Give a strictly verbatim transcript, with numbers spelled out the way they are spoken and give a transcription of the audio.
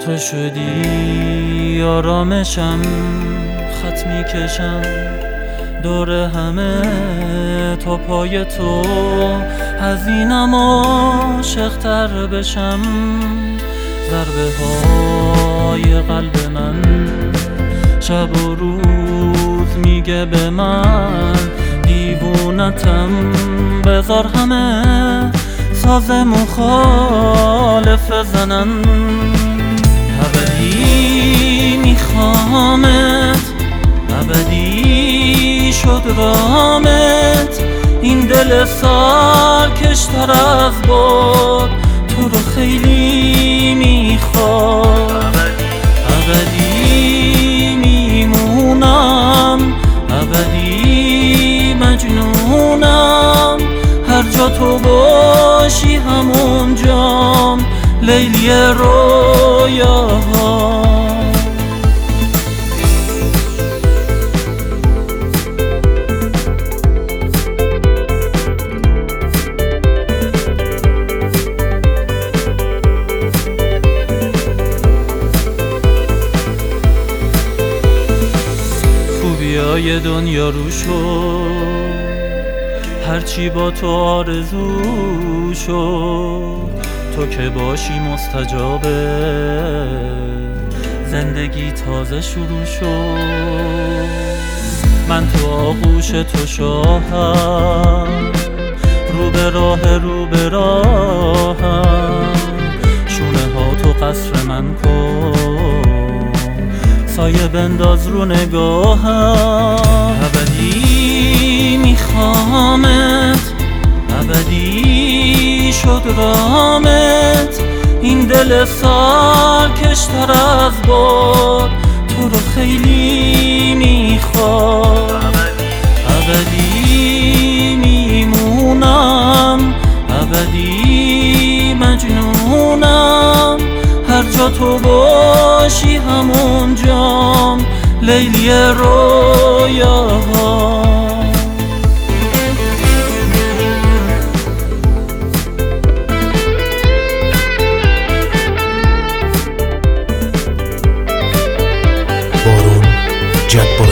تو شدی آرامشم، خط میکشم دور همه تا پای تو، حزینم عاشق‌تر بشم. ضربه های قلب من شب و روز میگه به من دیوونتم، بذار همه ساز مخالف زنن. ابدی میخوامت، ابدی شد رامت، این دل سرکشتر از باد تو رو خیلی میخواد. ابدی میمونم، ابدی مجنونم، هر جا تو باشی همونجام لیلی رویاها. خوبیای دنیا رو شد، هرچی با تو آرزو شد، تو که باشی مستجابه، زندگی تازه شروع شد. من تو آغوش تو شاهم، رو به راه رو به راهم، شونه ها تو قصر من کن، سایه بنداز رو نگاهم. ابدی میخوامت، ابدی شد رامت، این دل سرکشتر از باد تو رو خیلی میخواد. ابدی میمونم، ابدی مجنونم، هر جا تو باشی همونجام لیلی رویاها. بارون جبار